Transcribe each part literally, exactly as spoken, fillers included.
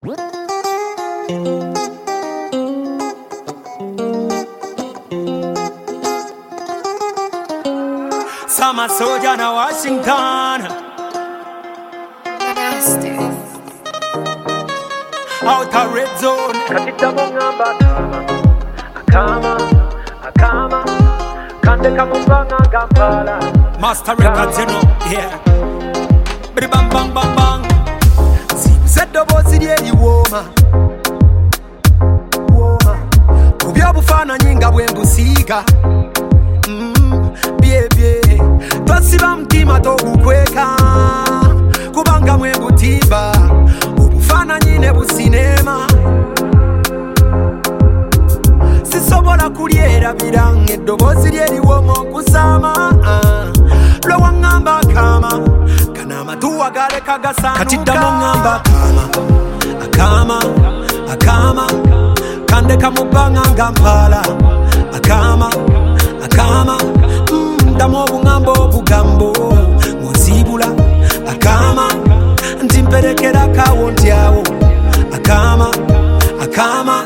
Summer soldier na Washington. Outer red zone. Katita mongamba kama akama kande kamubanga Kampala. Master records, you know, yeah. Bri bang bang bang bang. Said the boss the woma. Woma. Kubya bufana nyinga bwembusiga. Mm, bie bie. Twasiba mtima to kukweka. Kubanga mwembutimba. Ubufana nyine businema. Sisobola kulyera birange eddoboozi lyeriwooma okusama lwe waŋŋamba kaama kana amatu agaleka gasaanuka kati ddamu ŋŋamba kaama akaama akaama kandeka mu bbanga nga mpaala akaama akaama ddamu obuŋŋamba obugambo ng'osiibula akaama nti mperekera kaawo ntyawo akaama akaama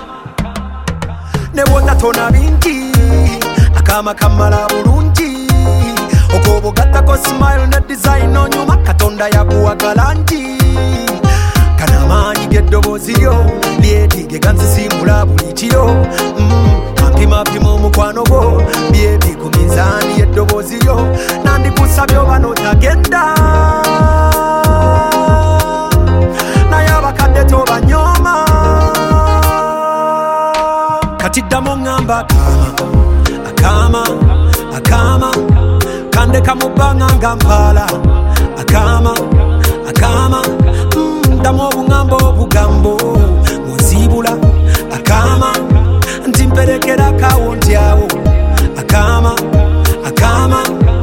nebona tona bingi akama kamala bulungi okobo gatako smile na design onyuma katonda yakuwa galangi kana maanyi geddobozi lyo lyedige gansisimula buli kiro kampima pima omukwano gwo byebi ku mizaani yeddobozi lyo nandikusabye oba n'otagenda naye abakadde tobanyoma kati ddamu ŋŋamba akaama akaama kandeka mu bbanga nga mpaala akaama akaama ddamu obuŋŋamba obugambo ng'osiibula akaama nti mperekera kaawo ntyawo akaama akaama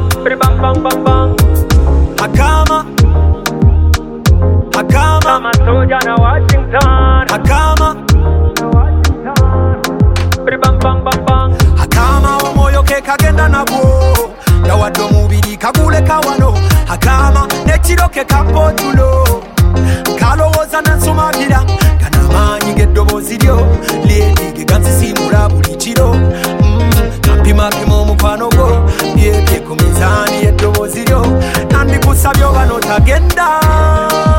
akaama akaama akaama akama omwoyo ke kagenda nagwo yawadde omubiri kaguleka wano akama nekiro ke kapotulo kalowooza nansumabira kana amaanyi g'eddoboozi lyo lyedige gansisimula buli kiro kampimapima omukwano gwo byebye ku mizaani y'eddoboozi lyo nandikusabye oba n'otagenda